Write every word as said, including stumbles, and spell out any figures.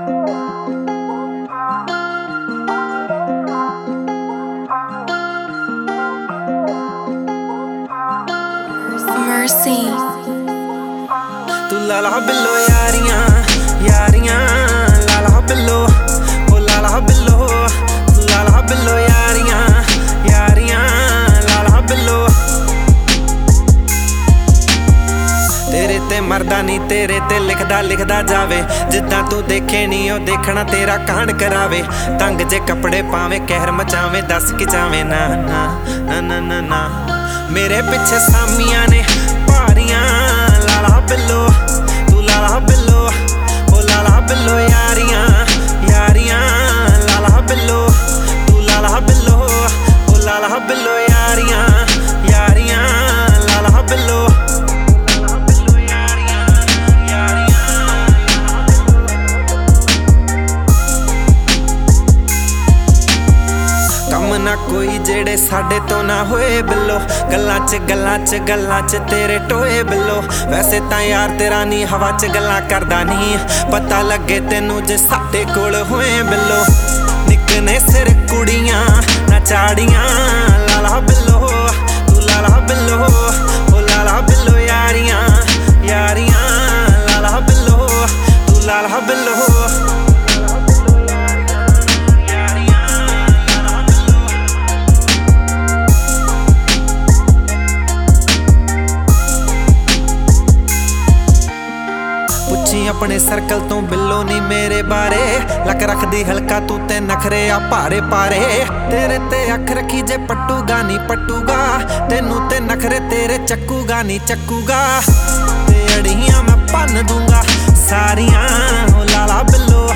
Mercy तू लाला बिल्लो यारियां यारियां लाला बिल्लो ओ लाला बिल्लो तू लाला बिल्लो यारियां यारियां लाला बिल्लो तेरे ते मरदा नी तेरे ते लिखदा लिखदा जावे जिद्दां तू देखे नी ओ देखना तेरा कांड करावे तंग जे कपड़े पावे कहर मचावे दस कि जावे ना ना ना ना ना ना मेरे पिछे सामियां ने भारियां लाला बिल्लो तू लाला बिल्लो ओ लाला बिल्लो यारियां यारियां लाला बिल्लो तू लाला बिल्लो ओ लाला बिल्लो यारियां यारियां लाला बिल्लो ना कोई जेड़े साडे तो ना होए बिल्लो गल्लां च गल्लां च गल्लां च तेरे टोए बिल्लो वैसे तां यार तेरा नी हवा च गल्लां करदा नी पता लगे तेनू जे साडे कोल होए बिल्लो निकने सिर कुड़ियां ना चाड़ियां लाला बिल्लो तू लाला बिल्लो ओ लाला बिल्लो यारियां यारियां लाला बिल्लो तू लाला बिल्लो अपने सर्कल तो बिल्लो नी मेरे बारे लक रखदी हल्का तू ते नखरे आ भारे पारे तेरे ते अख रखी जे पट्टूगा नी पट्टूगा तेनू ते नखरे तेरे चक्कूगा नी चक्कूगा ते अड़ियां मैं भन्न दूंगा सारियां ओ लाला बिल्लो